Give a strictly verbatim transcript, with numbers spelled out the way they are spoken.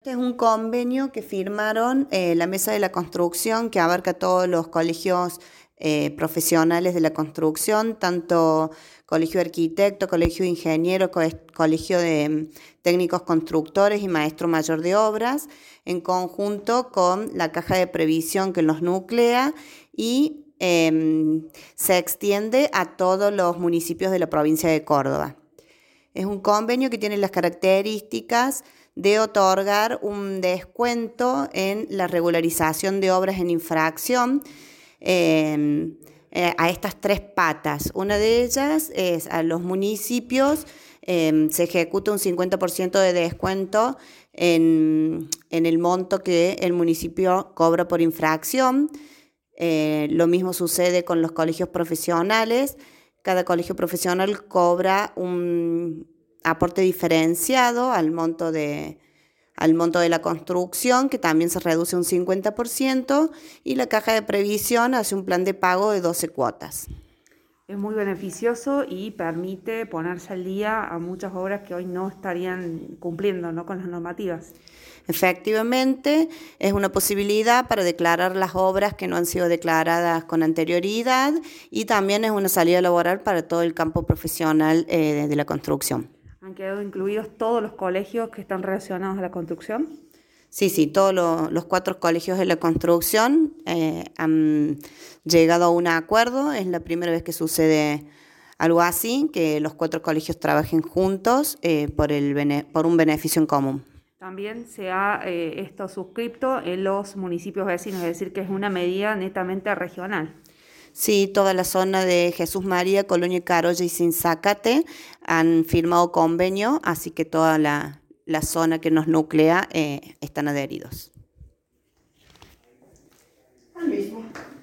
Este es un convenio que firmaron eh, la Mesa de la Construcción, que abarca todos los colegios eh, profesionales de la construcción, tanto colegio de arquitectos, colegio de ingenieros, co colegio de mm, técnicos constructores y maestro mayor de obras, en conjunto con la Caja de Previsión que los nuclea y eh, se extiende a todos los municipios de la provincia de Córdoba. Es un convenio que tiene las características de otorgar un descuento en la regularización de obras en infracción eh, eh, a estas tres patas. Una de ellas es a los municipios eh, se ejecuta un cincuenta por ciento de descuento en, en el monto que el municipio cobra por infracción. Eh, lo mismo sucede con los colegios profesionales. Cada colegio profesional cobra un aporte diferenciado al monto de, al monto de la construcción, que también se reduce un cincuenta por ciento, y la Caja de Previsión hace un plan de pago de doce cuotas. Es muy beneficioso y permite ponerse al día a muchas obras que hoy no estarían cumpliendo, ¿no?, con las normativas. Efectivamente, es una posibilidad para declarar las obras que no han sido declaradas con anterioridad, y también es una salida laboral para todo el campo profesional eh, de, de la construcción. ¿Han quedado incluidos todos los colegios que están relacionados a la construcción? Sí, sí, todos lo, los cuatro colegios de la construcción eh, han llegado a un acuerdo. Es la primera vez que sucede algo así, que los cuatro colegios trabajen juntos eh, por, el bene, por un beneficio en común. También se ha eh, esto suscripto en los municipios vecinos, es decir, que es una medida netamente regional. Sí, toda la zona de Jesús María, Colonia Carolla y Sinzácate han firmado convenio, así que toda la, la zona que nos nuclea eh, están adheridos. Al mismo.